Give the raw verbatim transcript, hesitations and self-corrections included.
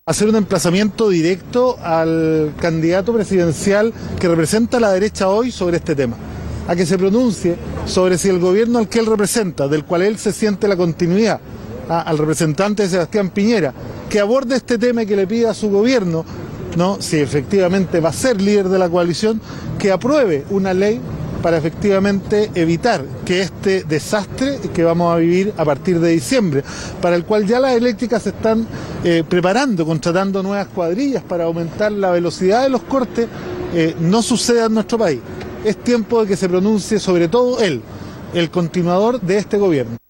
Hacer un emplazamiento directo al candidato presidencial que representa a la derecha hoy sobre este tema, a que se pronuncie sobre si el gobierno al que él representa, del cual él se siente la continuidad, a, al representante Sebastián Piñera, que aborde este tema y que le pida a su gobierno, ¿no?, si efectivamente va a ser líder de la coalición, que apruebe una ley para efectivamente evitar que este desastre que vamos a vivir a partir de diciembre, para el cual ya las eléctricas se están eh, preparando, contratando nuevas cuadrillas para aumentar la velocidad de los cortes, eh, no suceda en nuestro país. Es tiempo de que se pronuncie sobre todo él, el continuador de este gobierno.